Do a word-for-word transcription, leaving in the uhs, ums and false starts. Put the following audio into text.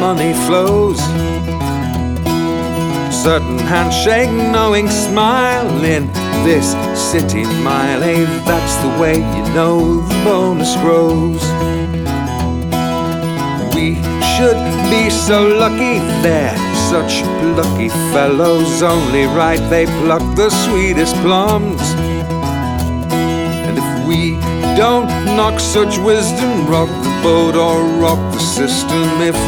money flows. Certain handshake, knowing smile in this city mile. Hey, that's the way you know the bonus grows. We should be so lucky, they're such lucky fellows. Only right they pluck the sweetest plums. And if we don't knock such wisdom, rock the boat or rock the system. If